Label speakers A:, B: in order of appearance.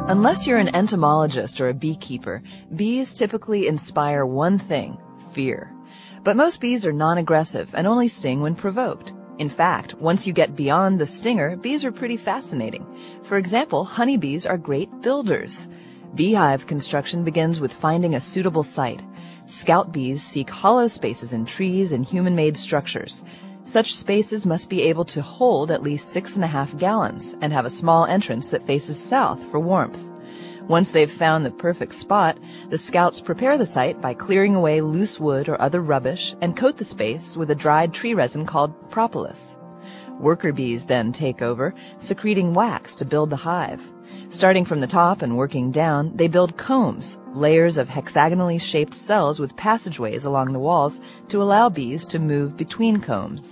A: Unless you're an entomologist or a beekeeper, bees typically inspire one thing: fear. But most bees are non-aggressive and only sting when provoked. In fact, once you get beyond the stinger, bees are pretty fascinating. For example, honeybees are great builders. Beehive construction begins with finding a suitable site. Scout bees seek hollow spaces in trees and human-made structures. Such spaces must be able to hold at least 6.5 gallons and have a small entrance that faces south for warmth. Once they've found the perfect spot, the scouts prepare the site by clearing away loose wood or other rubbish and coat the space with a dried tree resin called propolis. Worker bees then take over, secreting wax to build the hive. Starting from the top and working down, they build combs, layers of hexagonally shaped cells with passageways along the walls to allow bees to move between combs.